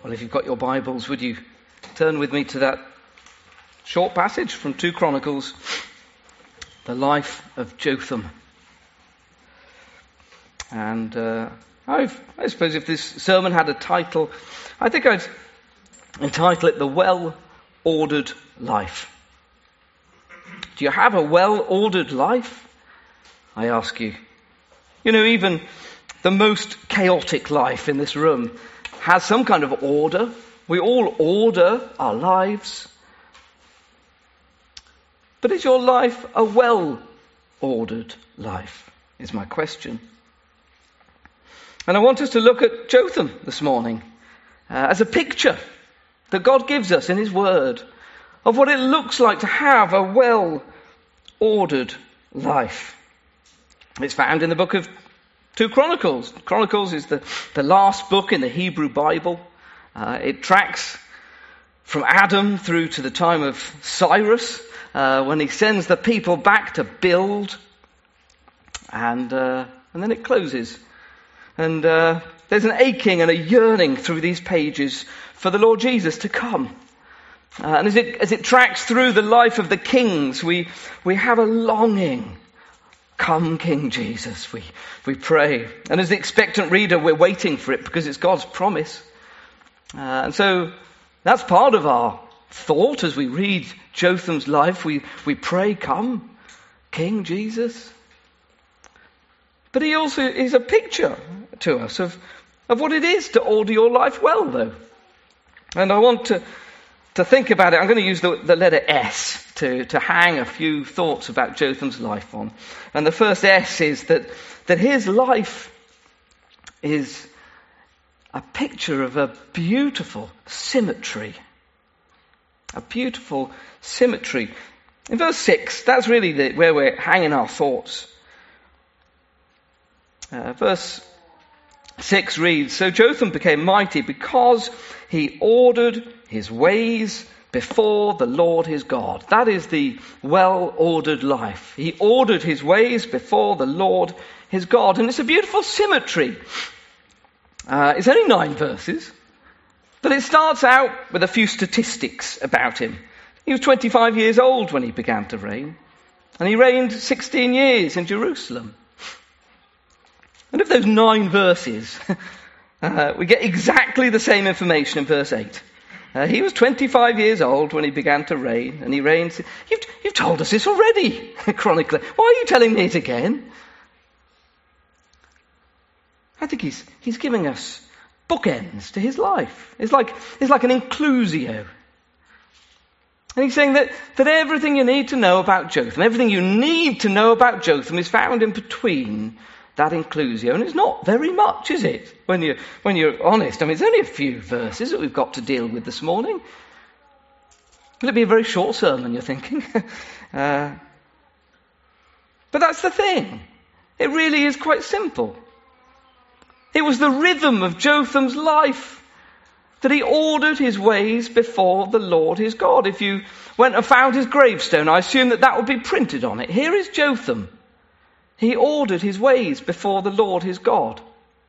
Well, if you've got your Bibles, would you turn with me to that short passage from 2 Chronicles, the life of Jotham. And I suppose if this sermon had a title, I think I'd entitle it The Well-Ordered Life. Do you have a well-ordered life? I ask you. You know, even the most chaotic life in this room has some kind of order. We all order our lives. But is your life a well-ordered life, is my question. And I want us to look at Jotham this morning as a picture that God gives us in his word of what it looks like to have a well-ordered life. It's found in the book of 2 Chronicles. Chronicles is the last book in the Hebrew Bible. It tracks from Adam through to the time of Cyrus, when he sends the people back to build. And then it closes. And there's an aching and a yearning through these pages for the Lord Jesus to come. And as it tracks through the life of the kings, we have a longing. Come, King Jesus, we pray. And as the expectant reader, we're waiting for it because it's God's promise. And so that's part of our thought as we read Jotham's life. We pray, come, King Jesus. But he also is a picture to us of what it is to order your life well, though. And I want to think about it. I'm going to use the letter S to hang a few thoughts about Jotham's life on. And the first S is that his life is a picture of a beautiful symmetry. A beautiful symmetry. In verse 6, that's really where we're hanging our thoughts. Verse 6 reads, So Jotham became mighty because he ordered his ways before the Lord his God. That is the well-ordered life. He ordered his ways before the Lord his God. And it's a beautiful symmetry. It's only 9 verses, but it starts out with a few statistics about him. He was 25 years old when he began to reign, and he reigned 16 years in Jerusalem. And of those 9 verses, we get exactly the same information in verse 8. He was 25 years old when he began to reign, and he reigned... You've told us this already, chronicler. Why are you telling me it again? I think he's giving us bookends to his life. It's like an inclusio. And he's saying that everything you need to know about Jotham, everything you need to know about Jotham is found in between that inclusio. And it's not very much, is it? When you're honest. I mean, it's only a few verses that we've got to deal with this morning. Will it be a very short sermon, you're thinking? But that's the thing. It really is quite simple. It was the rhythm of Jotham's life that he ordered his ways before the Lord his God. If you went and found his gravestone, I assume that would be printed on it. Here is Jotham. He ordered his ways before the Lord his God.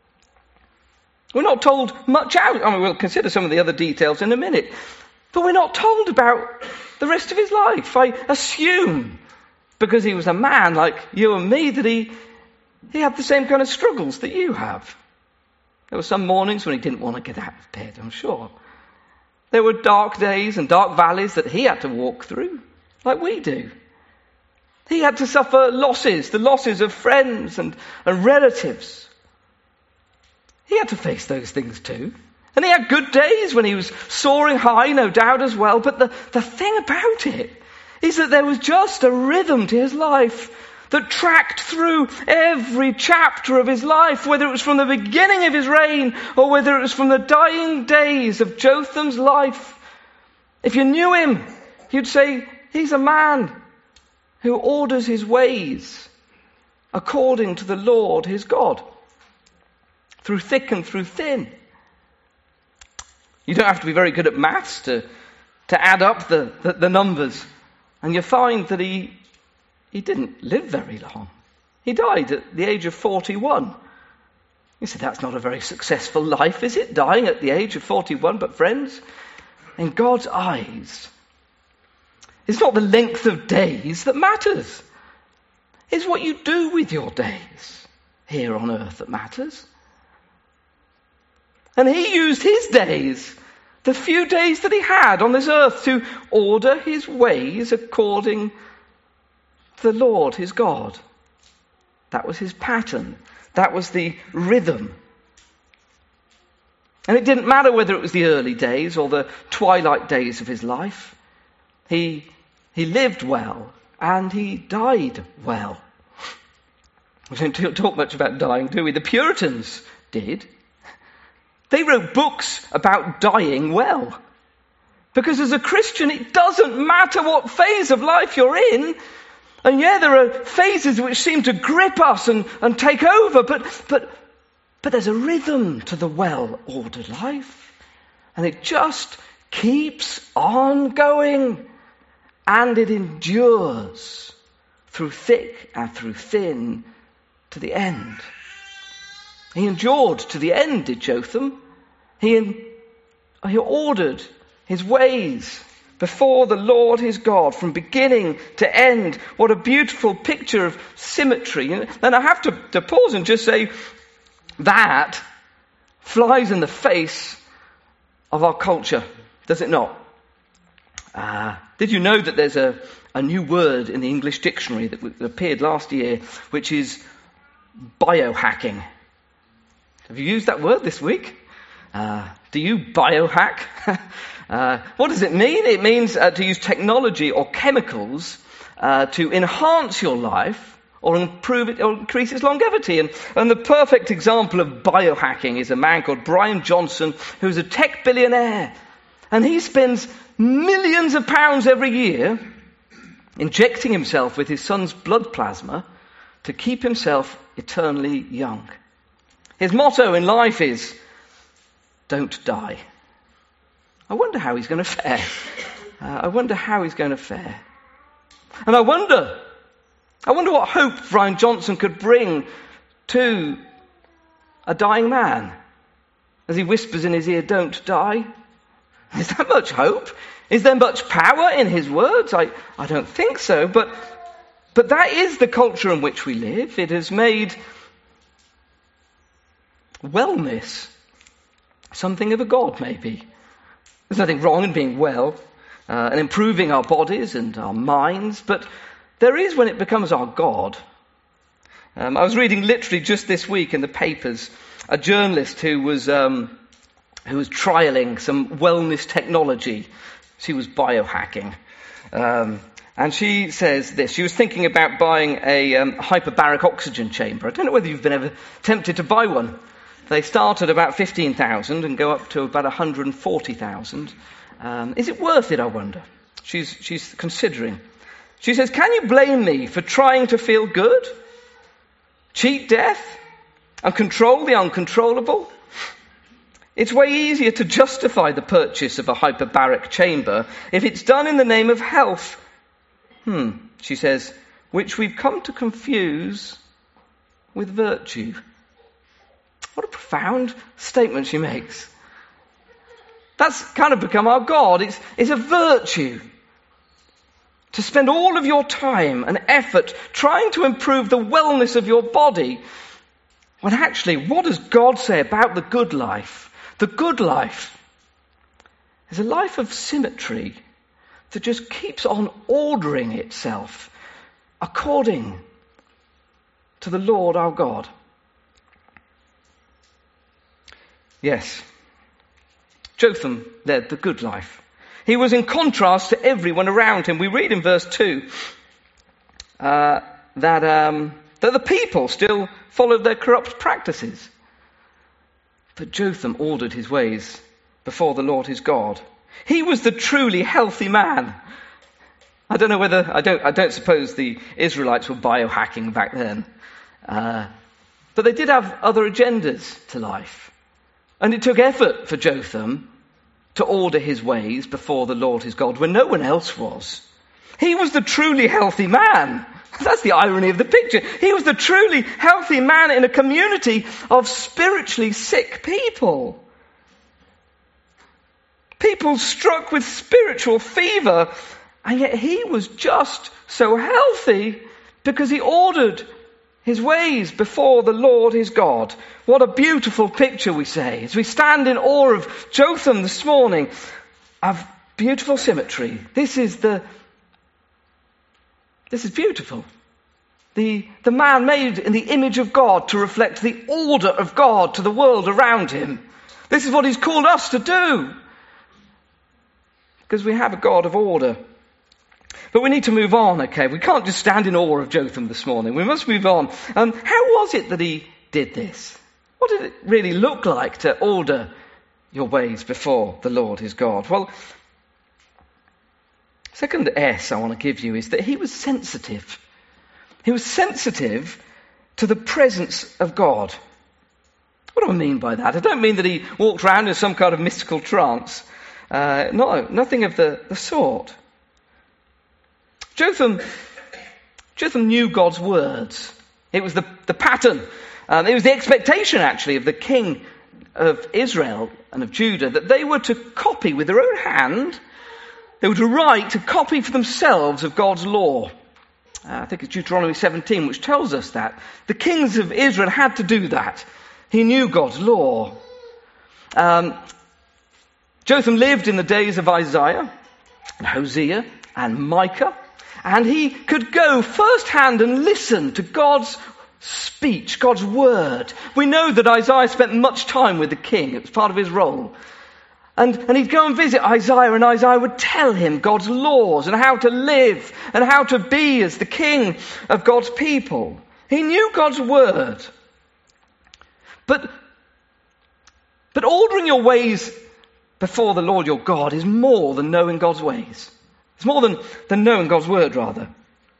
We're not told much out. I mean, we'll consider some of the other details in a minute. But we're not told about the rest of his life. I assume, because he was a man like you and me, that he had the same kind of struggles that you have. There were some mornings when he didn't want to get out of bed, I'm sure. There were dark days and dark valleys that he had to walk through, like we do. He had to suffer losses, the losses of friends and relatives. He had to face those things too. And he had good days when he was soaring high, no doubt as well. But the thing about it is that there was just a rhythm to his life that tracked through every chapter of his life, whether it was from the beginning of his reign or whether it was from the dying days of Jotham's life. If you knew him, you'd say he's a man who orders his ways according to the Lord his God, through thick and through thin. You don't have to be very good at maths to add up the numbers, and you find that he didn't live very long. He died at the age of 41. You say, that's not a very successful life, is it? Dying at the age of 41. But friends, in God's eyes, it's not the length of days that matters. It's what you do with your days here on earth that matters. And he used his days, the few days that he had on this earth, to order his ways according to the Lord, his God. That was his pattern. That was the rhythm. And it didn't matter whether it was the early days or the twilight days of his life. He lived well and he died well. We don't talk much about dying, do we? The Puritans did. They wrote books about dying well. Because as a Christian, it doesn't matter what phase of life you're in. And yeah, there are phases which seem to grip us and take over, but there's a rhythm to the well-ordered life. And it just keeps on going. And it endures through thick and through thin to the end. He endured to the end, did Jotham. He ordered his ways before the Lord his God from beginning to end. What a beautiful picture of symmetry. And I have to pause and just say that flies in the face of our culture, does it not? Did you know that there's a new word in the English dictionary that appeared last year, which is biohacking? Have you used that word this week? Do you biohack? What does it mean? It means to use technology or chemicals to enhance your life or improve it or increase its longevity. And the perfect example of biohacking is a man called Brian Johnson, who's a tech billionaire. And he spends millions of pounds every year injecting himself with his son's blood plasma to keep himself eternally young. His motto in life is, don't die. I wonder how he's going to fare. And I wonder what hope Brian Johnson could bring to a dying man as he whispers in his ear, don't die. Is that much hope? Is there much power in his words? I don't think so, but that is the culture in which we live. It has made wellness something of a god, maybe. There's nothing wrong in being well and improving our bodies and our minds, but there is when it becomes our god. I was reading literally just this week in the papers a journalist who was trialing some wellness technology. She was biohacking. And she says this. She was thinking about buying a hyperbaric oxygen chamber. I don't know whether you've been ever tempted to buy one. They start at about 15,000 and go up to about 140,000. Is it worth it, I wonder? She's considering. She says, can you blame me for trying to feel good, cheat death, and control the uncontrollable? It's way easier to justify the purchase of a hyperbaric chamber if it's done in the name of health. She says, which we've come to confuse with virtue. What a profound statement she makes. That's kind of become our God. It's a virtue to spend all of your time and effort trying to improve the wellness of your body, when actually, what does God say about the good life? The good life is a life of symmetry that just keeps on ordering itself according to the Lord our God. Yes, Jotham led the good life. He was in contrast to everyone around him. We read in verse 2 that the people still followed their corrupt practices. But Jotham ordered his ways before the Lord his God. He was the truly healthy man. I don't suppose the Israelites were biohacking back then. But they did have other agendas to life. And it took effort for Jotham to order his ways before the Lord his God when no one else was. He was the truly healthy man. That's the irony of the picture. He was the truly healthy man in a community of spiritually sick people. People struck with spiritual fever, and yet he was just so healthy because he ordered his ways before the Lord his God. What a beautiful picture, we say, as we stand in awe of Jotham this morning, of beautiful symmetry. This is beautiful. The man made in the image of God to reflect the order of God to the world around him. This is what he's called us to do. Because we have a God of order. But we need to move on, okay? We can't just stand in awe of Jotham this morning. We must move on. How was it that he did this? What did it really look like to order your ways before the Lord his God? Well, second S I want to give you is that he was sensitive. He was sensitive to the presence of God. What do I mean by that? I don't mean that he walked around in some kind of mystical trance. No, nothing of the sort. Jotham knew God's words. It was the pattern. It was the expectation, actually, of the king of Israel and of Judah that they were to copy with their own hand. They were to write, to copy for themselves of God's law. I think it's Deuteronomy 17, which tells us that. The kings of Israel had to do that. He knew God's law. Jotham lived in the days of Isaiah, and Hosea, and Micah. And he could go firsthand and listen to God's speech, God's word. We know that Isaiah spent much time with the king. It was part of his role. And he'd go and visit Isaiah, and Isaiah would tell him God's laws and how to live and how to be as the king of God's people. He knew God's word. But ordering your ways before the Lord your God is more than knowing God's ways. It's more than knowing God's word, rather.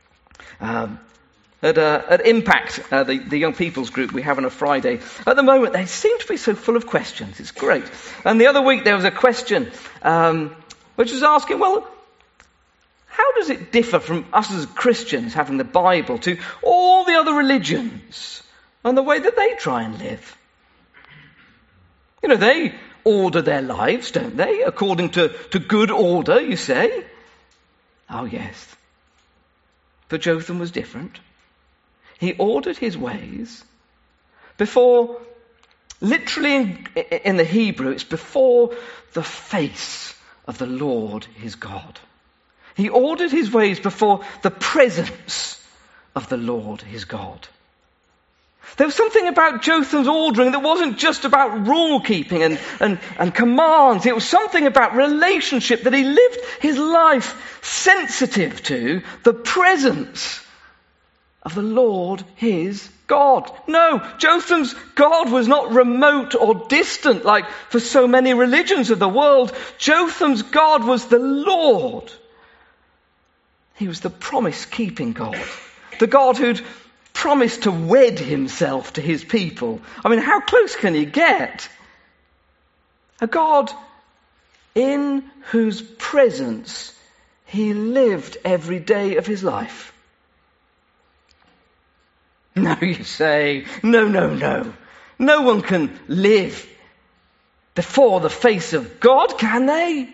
At Impact, the young people's group we have on a Friday, at the moment they seem to be so full of questions. It's great. And the other week there was a question which was asking, well, how does it differ from us as Christians having the Bible to all the other religions and the way that they try and live? You know, they order their lives, don't they? According to good order, you say. Oh, yes. But Jotham was different. He ordered his ways before, literally in the Hebrew, it's before the face of the Lord his God. He ordered his ways before the presence of the Lord his God. There was something about Jotham's ordering that wasn't just about rule keeping and commands. It was something about relationship, that he lived his life sensitive to the presence of the Lord his God. No, Jotham's God was not remote or distant like for so many religions of the world. Jotham's God was the Lord. He was the promise-keeping God. The God who'd promised to wed himself to his people. I mean, how close can he get? A God in whose presence he lived every day of his life. No, you say, no. No one can live before the face of God, can they?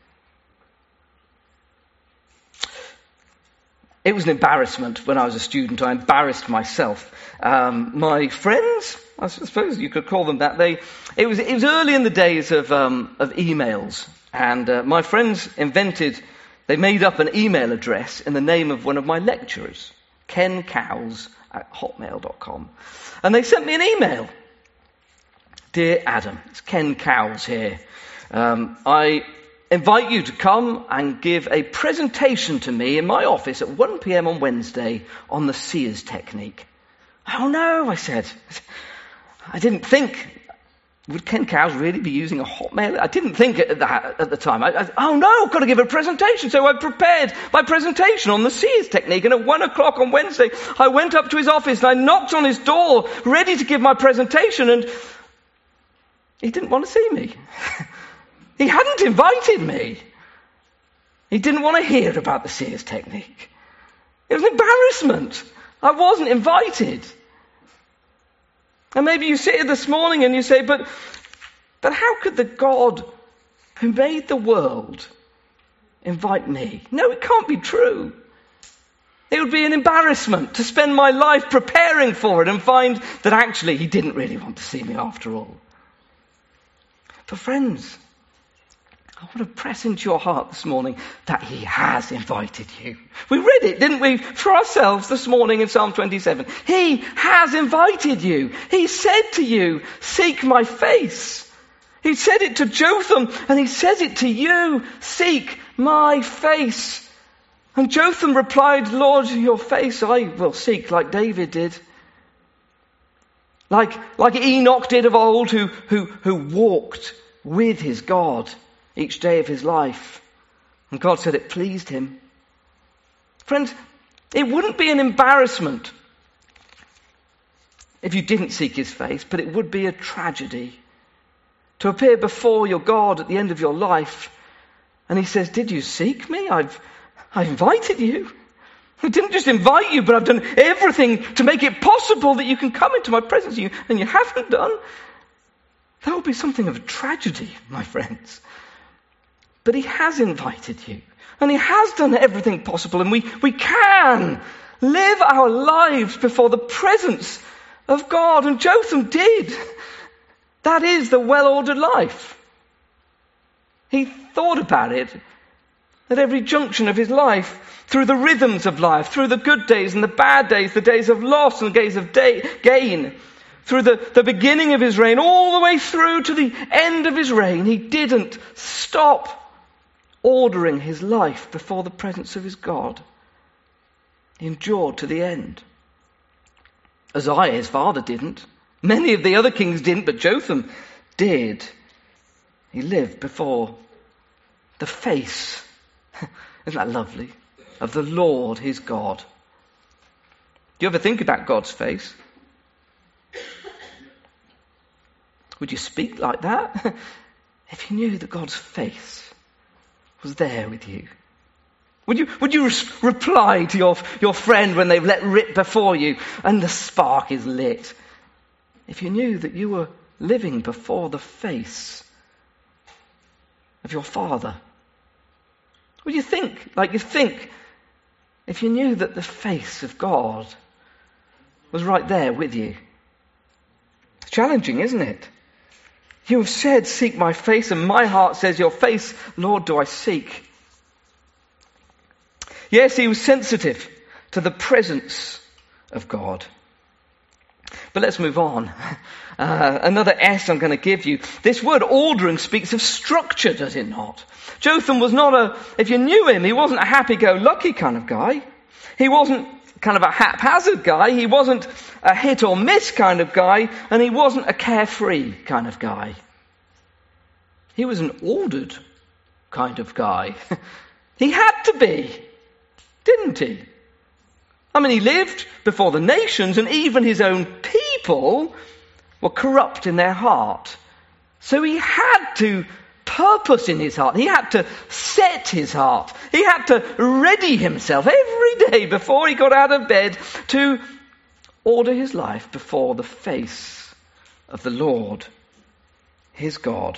It was an embarrassment when I was a student. I embarrassed myself. My friends, I suppose you could call them that, it was early in the days of emails. And my friends they made up an email address in the name of one of my lecturers, Ken Cowles at hotmail.com. And they sent me an email. Dear Adam, it's Ken Cowles here. I invite you to come and give a presentation to me in my office at 1 p.m. on Wednesday on the Sears technique. Oh no, I said. I didn't think, would Ken Cowles really be using a Hotmail? I didn't think that at the time. Oh no, I've got to give a presentation. So I prepared my presentation on the Sears technique, and at 1 o'clock on Wednesday, I went up to his office and I knocked on his door, ready to give my presentation, and he didn't want to see me. He hadn't invited me. He didn't want to hear about the Sears technique. It was an embarrassment. I wasn't invited. And maybe you sit here this morning and you say, but how could the God who made the world invite me? No, it can't be true. It would be an embarrassment to spend my life preparing for it and find that actually he didn't really want to see me after all. But friends, I want to press into your heart this morning that he has invited you. We read it, didn't we, for ourselves this morning in Psalm 27. He has invited you. He said to you, seek my face. He said it to Jotham, and he says it to you, seek my face. And Jotham replied, Lord, your face I will seek, like David did. Like Enoch did of old, who walked with his God each day of his life. And God said it pleased him. Friends, it wouldn't be an embarrassment if you didn't seek his face, but it would be a tragedy to appear before your God at the end of your life, and he says, did you seek me? I invited you. I didn't just invite you, but I've done everything to make it possible that you can come into my presence, and you haven't done. That would be something of a tragedy, my friends. But he has invited you, and he has done everything possible, and we can live our lives before the presence of God, and Jotham did. That is the well-ordered life. He thought about it at every junction of his life, through the rhythms of life, through the good days and the bad days, the days of loss and the days of gain, through the beginning of his reign, all the way through to the end of his reign. He didn't stop ordering his life before the presence of his God. He endured to the end. Uzziah, his father, didn't. Many of the other kings didn't, but Jotham did. He lived before the face, isn't that lovely, of the Lord his God. Do you ever think about God's face? Would you speak like that? If you knew that God's face was there with you. Would you reply to your friend when they've let rip before you and the spark is lit? If you knew that you were living before the face of your Father, would you think like you think if you knew that the face of God was right there with you? It's challenging, isn't it? You have said, seek my face, and my heart says, your face, Lord, do I seek. Yes, he was sensitive to the presence of God. But let's move on. Another S I'm going to give you. This word ordering speaks of structure, does it not? Jotham was not if you knew him, he wasn't a happy-go-lucky kind of guy. He wasn't kind of a haphazard guy. He wasn't a hit or miss kind of guy. And he wasn't a carefree kind of guy. He was an ordered kind of guy. He had to be, didn't he? I mean, he lived before the nations, and even his own people were corrupt in their heart. So he had to purpose in his heart. He had to set his heart. He had to ready himself every day before he got out of bed to order his life before the face of the Lord, his God.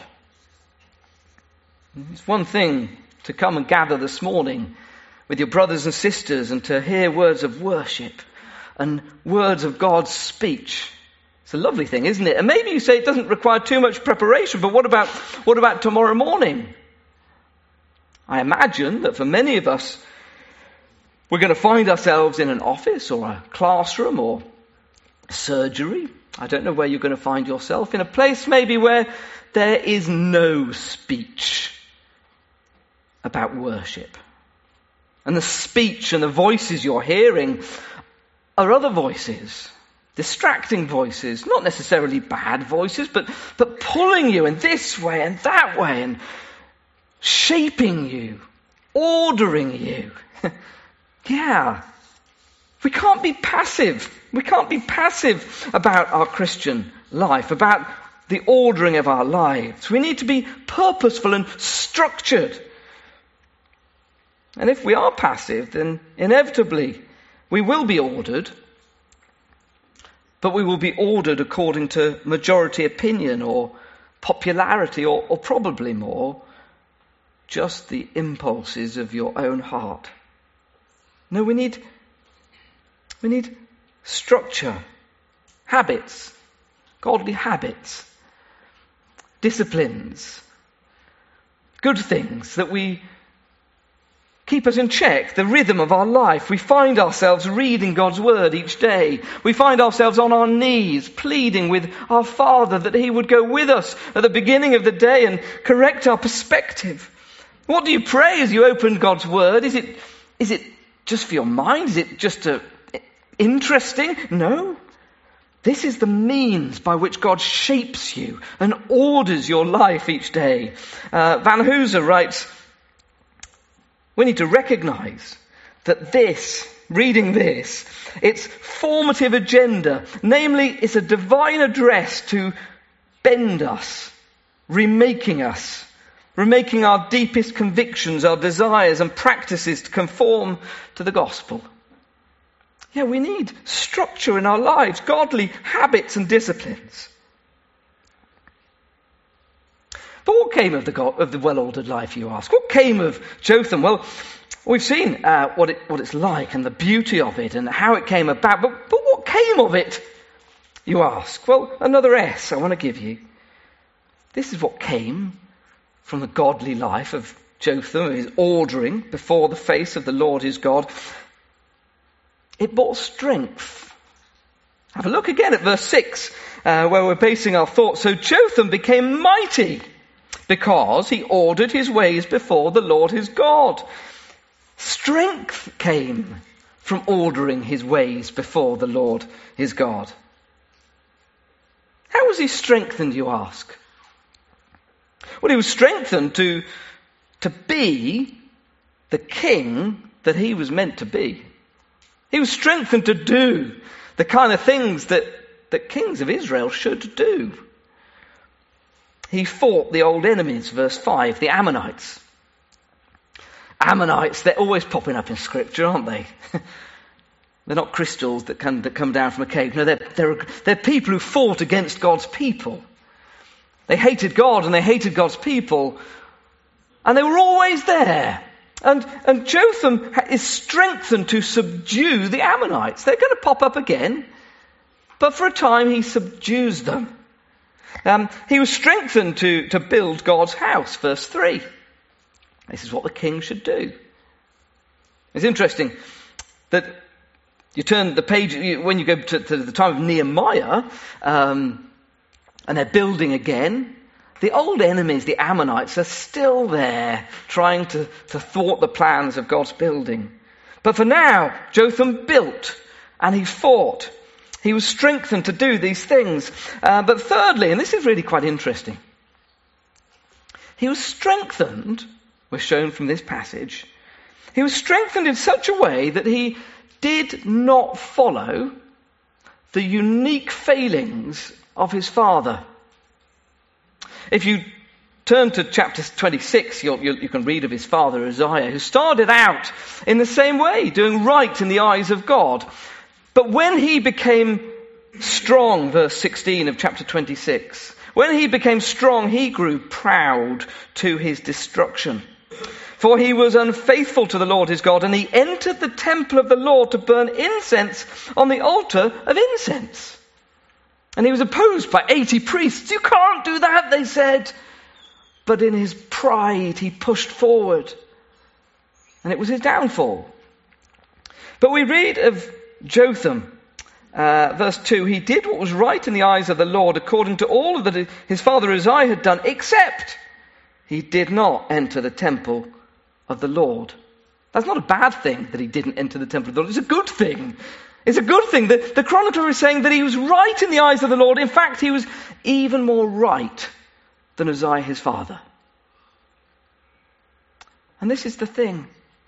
It's one thing to come and gather this morning with your brothers and sisters and to hear words of worship and words of God's speech. It's a lovely thing, isn't it? And maybe you say it doesn't require too much preparation, but what about tomorrow morning? I imagine that for many of us, we're going to find ourselves in an office or a classroom or a surgery. I don't know where you're going to find yourself. In a place maybe where there is no speech about worship. And the speech and the voices you're hearing are other voices, distracting voices, not necessarily bad voices, but pulling you in this way and that way and shaping you, ordering you. Yeah. We can't be passive. We can't be passive about our Christian life, about the ordering of our lives. We need to be purposeful and structured. And if we are passive, then inevitably We will be ordered, but we will be ordered according to majority opinion or popularity or probably more, just the impulses of your own heart. No, we need structure, habits, godly habits, disciplines, good things that we keep us in check, the rhythm of our life. We find ourselves reading God's word each day. We find ourselves on our knees pleading with our Father that he would go with us at the beginning of the day and correct our perspective. What do you pray as you open God's word? Is it just for your mind? Is it just interesting? No. This is the means by which God shapes you and orders your life each day. Van Hooser writes, we need to recognize that reading this, its formative agenda, namely it's a divine address to bend us, remaking our deepest convictions, our desires and practices to conform to the gospel. Yeah, we need structure in our lives, godly habits and disciplines. But what came of the well-ordered life, you ask? What came of Jotham? Well, we've seen what it's like and the beauty of it and how it came about. But what came of it, you ask? Well, another S I want to give you. This is what came from the godly life of Jotham, his ordering before the face of the Lord his God. It brought strength. Have a look again at verse 6, where we're basing our thoughts. So Jotham became mighty because he ordered his ways before the Lord his God. Strength came from ordering his ways before the Lord his God. How was he strengthened, you ask? Well, he was strengthened to be the king that he was meant to be. He was strengthened to do the kind of things that kings of Israel should do. He fought the old enemies, verse 5, the Ammonites. Ammonites, they're always popping up in Scripture, aren't they? They're not crystals that come down from a cave. No, they're people who fought against God's people. They hated God and they hated God's people. And they were always there. And Jotham is strengthened to subdue the Ammonites. They're going to pop up again. But for a time he subdues them. He was strengthened to build God's house, verse 3. This is what the king should do. It's interesting that you turn the page, when you go to the time of Nehemiah, and they're building again, the old enemies, the Ammonites, are still there trying to thwart the plans of God's building. But for now, Jotham built and he fought. He was strengthened to do these things. But thirdly, and this is really quite interesting, he was strengthened, we're shown from this passage, he was strengthened in such a way that he did not follow the unique failings of his father. If you turn to chapter 26, you can read of his father Uzziah, who started out in the same way, doing right in the eyes of God. But when he became strong, verse 16 of chapter 26, when he became strong, he grew proud to his destruction. For he was unfaithful to the Lord his God, and he entered the temple of the Lord to burn incense on the altar of incense. And he was opposed by 80 priests. You can't do that, they said. But in his pride, he pushed forward. And it was his downfall. But we read of Jotham, verse 2, he did what was right in the eyes of the Lord according to all that his father Uzziah had done, except he did not enter the temple of the Lord. That's not a bad thing that he didn't enter the temple of the Lord. It's a good thing. It's a good thing that the chronicler is saying that he was right in the eyes of the Lord. In fact, he was even more right than Uzziah his father. And this is the thing.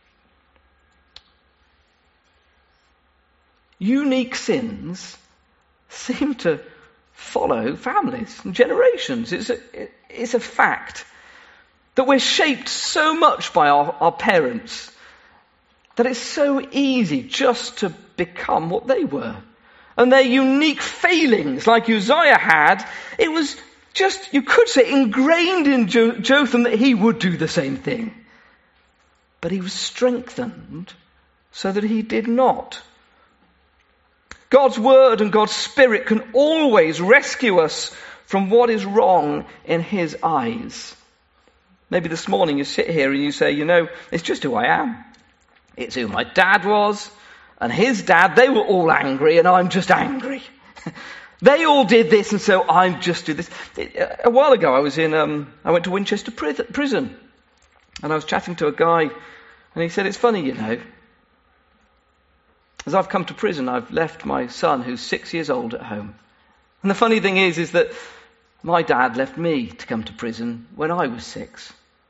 Unique sins seem to follow families and generations. It's a fact that we're shaped so much by our parents that it's so easy just to become what they were. And their unique failings, like Uzziah had, it was just, you could say, ingrained in Jotham that he would do the same thing. But he was strengthened so that he did not. God's word and God's spirit can always rescue us from what is wrong in his eyes. Maybe this morning you sit here and you say, it's just who I am. It's who my dad was and his dad. They were all angry and I'm just angry. They all did this and so I'm just do this. A while ago I went to Winchester prison and I was chatting to a guy and he said, it's funny, as I've come to prison, I've left my son who's 6 years old at home. And the funny thing is that my dad left me to come to prison when I was 6.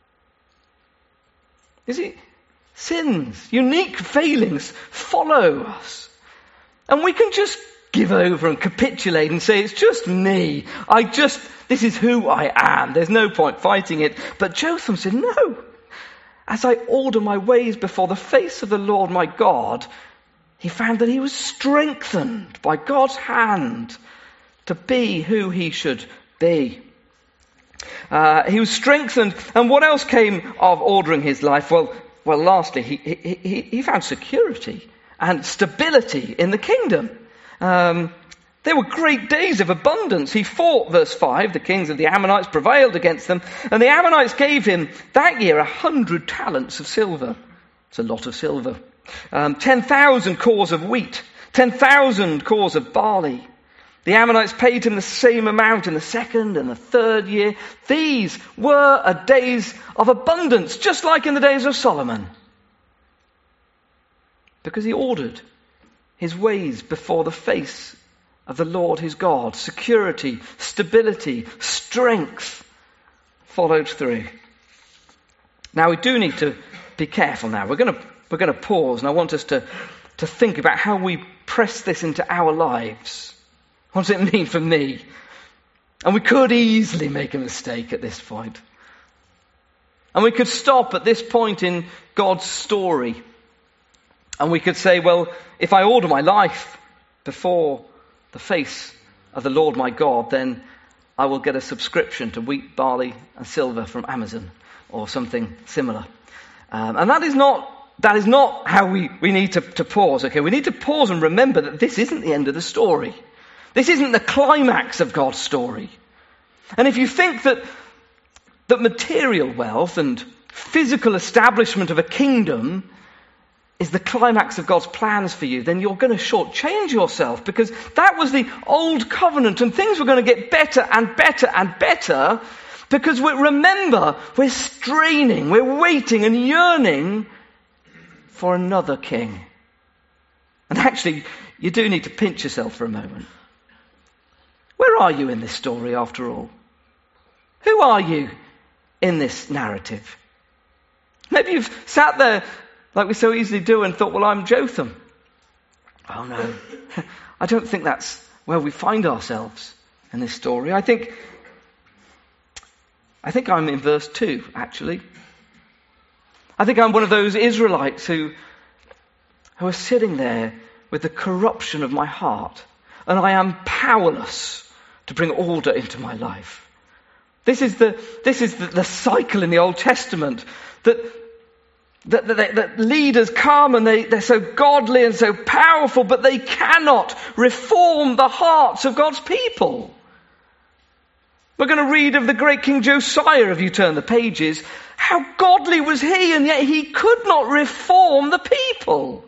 You see, sins, unique failings follow us. And we can just give over and capitulate and say, it's just me. This is who I am. There's no point fighting it. But Jotham said, no. As I order my ways before the face of the Lord my God, he found that he was strengthened by God's hand to be who he should be. He was strengthened. And what else came of ordering his life? Well, lastly, he found security and stability in the kingdom. There were great days of abundance. He fought, verse 5, the kings of the Ammonites prevailed against them. And the Ammonites gave him that year 100 talents of silver. It's a lot of silver. 10,000 cores of wheat, 10,000 cores of barley. The Ammonites paid him the same amount in the second and the third year. These were days of abundance, just like in the days of Solomon. Because he ordered his ways before the face of the Lord his God. Security, stability, strength followed through. Now we do need to be careful now. We're going to pause, and I want us to think about how we press this into our lives. What does it mean for me? And we could easily make a mistake at this point. And we could stop at this point in God's story. And we could say, well, if I order my life before the face of the Lord my God, then I will get a subscription to wheat, barley, and silver from Amazon or something similar. And that is not how we need to pause, okay? We need to pause and remember that this isn't the end of the story. This isn't the climax of God's story. And if you think that material wealth and physical establishment of a kingdom is the climax of God's plans for you, then you're going to shortchange yourself, because that was the old covenant and things were going to get better and better and better, because we're straining, we're waiting and yearning for another king. And actually, you do need to pinch yourself for a moment. Where are you in this story after all? Who are you in this narrative? Maybe you've sat there like we so easily do and thought, well, I'm Jotham. Oh no, I don't think that's where we find ourselves in this story. I think I'm in verse 2, actually. I think I'm one of those Israelites who are sitting there with the corruption of my heart, and I am powerless to bring order into my life. This is the cycle in the Old Testament that leaders come and they're so godly and so powerful, but they cannot reform the hearts of God's people. We're going to read of the great King Josiah, if you turn the pages. How godly was he, and yet he could not reform the people.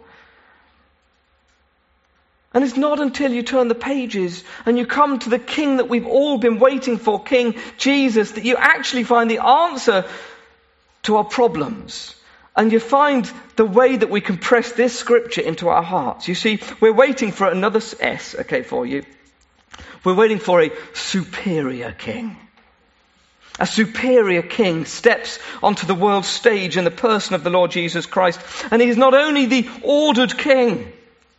And it's not until you turn the pages and you come to the king that we've all been waiting for, King Jesus, that you actually find the answer to our problems. And you find the way that we can press this scripture into our hearts. You see, we're waiting for another S, okay, for you. We're waiting for a superior king. A superior king steps onto the world stage in the person of the Lord Jesus Christ. And he's not only the ordered king,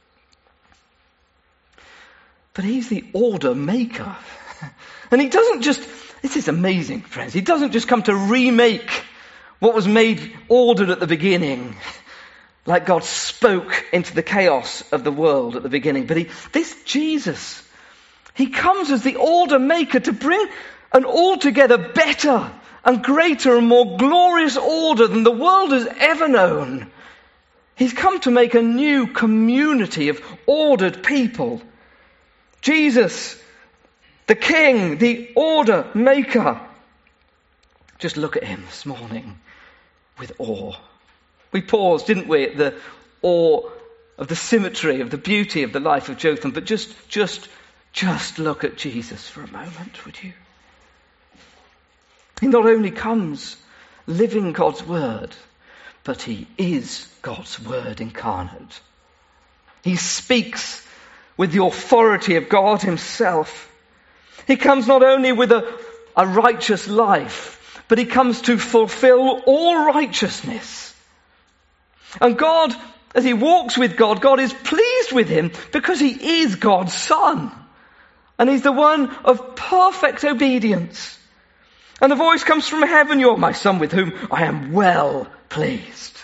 but he's the order maker. And he doesn't just, this is amazing, friends, he doesn't just come to remake what was made ordered at the beginning. like God spoke into the chaos of the world at the beginning. But this Jesus, he comes as the order maker to bring an altogether better and greater and more glorious order than the world has ever known. He's come to make a new community of ordered people. Jesus, the King, the order maker. Just look at him this morning with awe. We paused, didn't we, at the awe of the symmetry, of the beauty of the life of Jotham. But just look at Jesus for a moment, would you? He not only comes living God's word, but he is God's word incarnate. He speaks with the authority of God himself. He comes not only with a righteous life, but he comes to fulfill all righteousness. And God, as he walks with God, God is pleased with him because he is God's Son. And he's the one of perfect obedience. And the voice comes from heaven, "You are my Son with whom I am well pleased."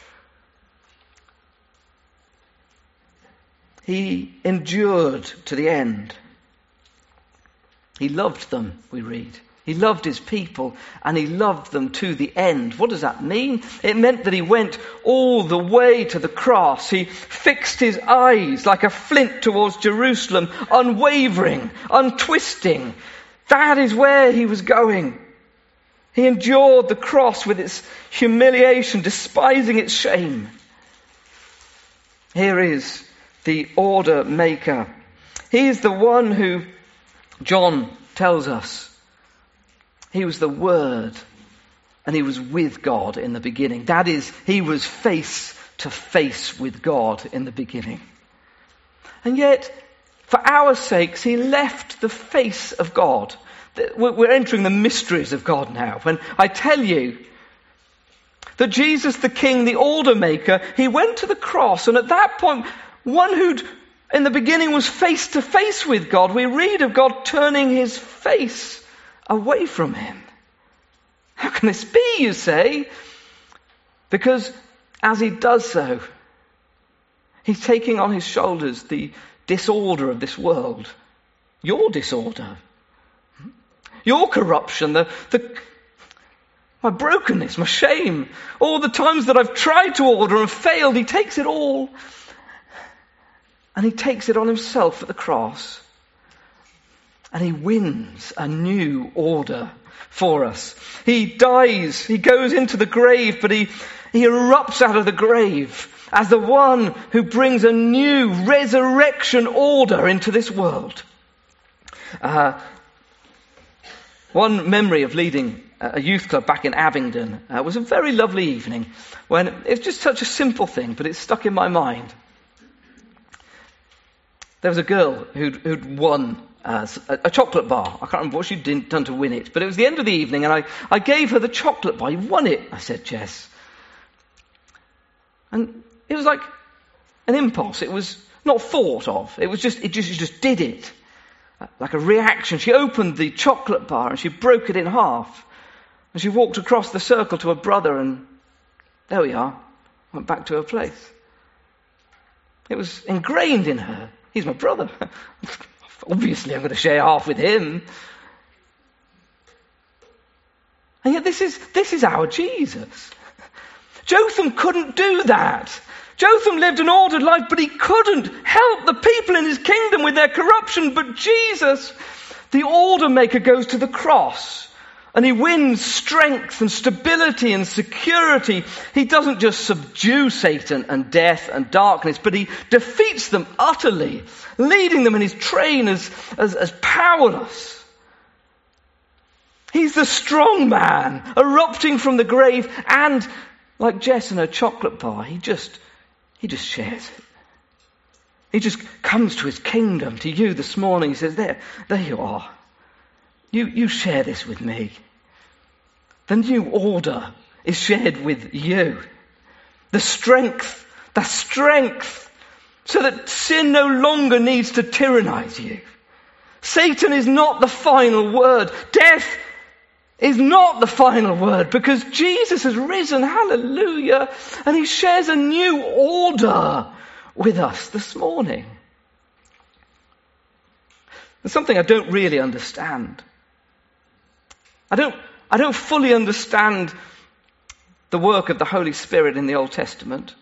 He endured to the end. He loved them, we read. He loved his people and he loved them to the end. What does that mean? It meant that he went all the way to the cross. He fixed his eyes like a flint towards Jerusalem, unwavering, untwisting. That is where he was going. He endured the cross with its humiliation, despising its shame. Here is the order maker. He is the one who, John tells us, he was the Word and he was with God in the beginning. That is, he was face to face with God in the beginning. And yet, for our sakes, he left the face of God. We're entering the mysteries of God now. When I tell you that Jesus the King, the order maker, he went to the cross, and at that point, one who'd in the beginning was face to face with God, we read of God turning his face away from him. How can this be, you say? Because as he does so, he's taking on his shoulders the disorder of this world. Your disorder. Your corruption, my brokenness, my shame, all the times that I've tried to order and failed, he takes it all. And he takes it on himself at the cross. And he wins a new order for us. He dies, he goes into the grave, but he erupts out of the grave as the one who brings a new resurrection order into this world. One memory of leading a youth club back in Abingdon was a very lovely evening when it was just such a simple thing, but it stuck in my mind. There was a girl who'd won a chocolate bar. I can't remember what she'd done to win it, but it was the end of the evening and I gave her the chocolate bar. "You won it," I said, "Jess." And it was like an impulse. It was not thought of. It was just, she just did it. Like a reaction. She opened the chocolate bar and she broke it in half. And she walked across the circle to her brother and there we are. Went back to her place. It was ingrained in her. He's my brother. Obviously I'm going to share half with him. And yet this is our Jesus. Jotham couldn't do that. Jotham lived an ordered life, but he couldn't help the people in his kingdom with their corruption. But Jesus, the order maker, goes to the cross and he wins strength and stability and security. He doesn't just subdue Satan and death and darkness, but he defeats them utterly, leading them in his train as powerless. He's the strong man erupting from the grave, and like Jess and her chocolate bar, he just shares it. He just comes to his kingdom, to you this morning. He says, there you are. You share this with me. The new order is shared with you. The strength, so that sin no longer needs to tyrannize you. Satan is not the final word. Death is not the final word, because Jesus has risen, hallelujah, and he shares a new order with us this morning. There's something I don't really understand. I don't fully understand the work of the Holy Spirit in the Old Testament.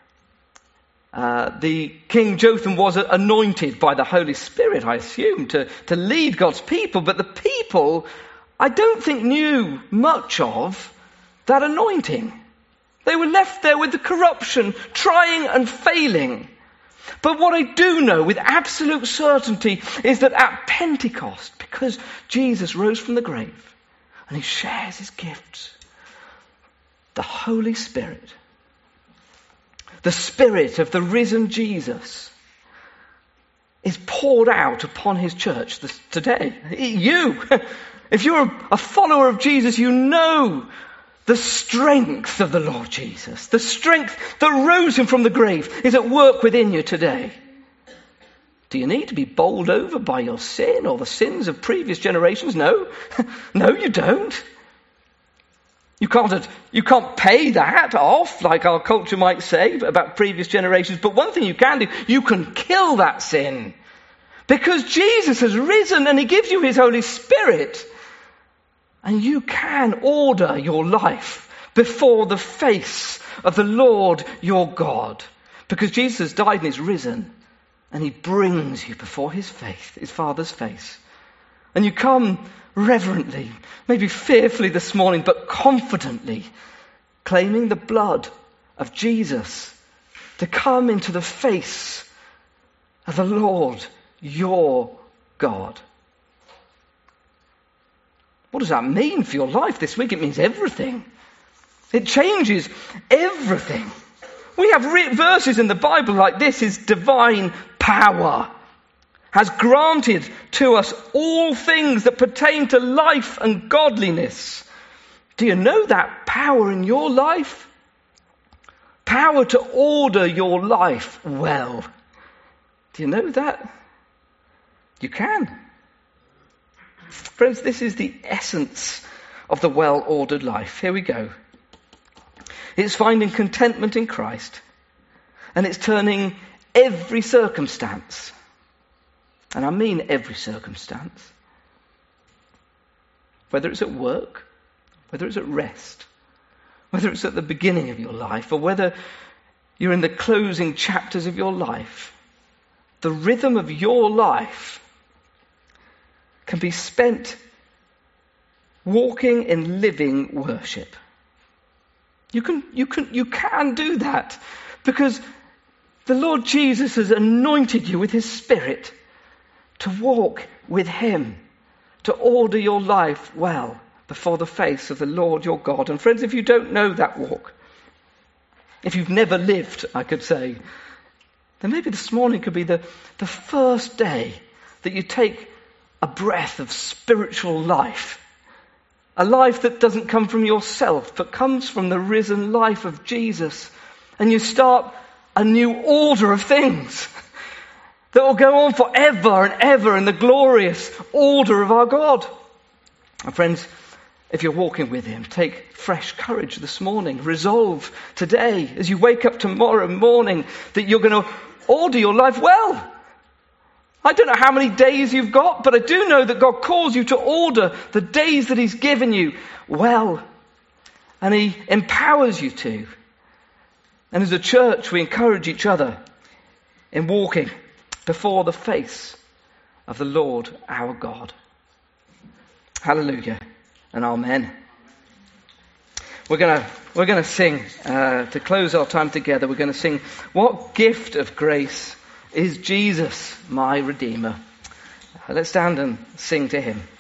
The King Jotham was anointed by the Holy Spirit, I assume, to lead God's people, but the people, I don't think, knew much of that anointing. They were left there with the corruption, trying and failing. But what I do know with absolute certainty is that at Pentecost, because Jesus rose from the grave and he shares his gifts, the Holy Spirit, the Spirit of the risen Jesus, is poured out upon his church today. You, if you're a follower of Jesus, you know the strength of the Lord Jesus. The strength that rose him from the grave is at work within you today. Do you need to be bowled over by your sin or the sins of previous generations? No. No, you don't. You can't pay that off, like our culture might say about previous generations. But one thing you can do, you can kill that sin. Because Jesus has risen and he gives you his Holy Spirit. And you can order your life before the face of the Lord your God. Because Jesus has died and is risen. And he brings you before his face, his Father's face. And you come reverently, maybe fearfully this morning, but confidently, claiming the blood of Jesus to come into the face of the Lord your God. What does that mean for your life this week? It means everything. It changes everything. We have verses in the Bible like this: his divine power has granted to us all things that pertain to life and godliness. Do you know that power in your life? Power to order your life well. Do you know that? You can. Friends, this is the essence of the well-ordered life. Here we go. It's finding contentment in Christ, and it's turning every circumstance, and I mean every circumstance, whether it's at work, whether it's at rest, whether it's at the beginning of your life, or whether you're in the closing chapters of your life, the rhythm of your life can be spent walking in living worship. You can do that because the Lord Jesus has anointed you with his Spirit to walk with him, to order your life well before the face of the Lord your God. And friends, if you don't know that walk, if you've never lived, I could say, then maybe this morning could be the first day that you take a breath of spiritual life. A life that doesn't come from yourself, but comes from the risen life of Jesus. And you start a new order of things that will go on forever and ever in the glorious order of our God. And friends, if you're walking with him, take fresh courage this morning. Resolve today, as you wake up tomorrow morning, that you're going to order your life well. I don't know how many days you've got, but I do know that God calls you to order the days that he's given you well. And he empowers you to. And as a church, we encourage each other in walking before the face of the Lord our God. Hallelujah and amen. We're going to sing, to close our time together, we're going to sing, "What Gift of Grace is Jesus, my Redeemer." Let's stand and sing to him.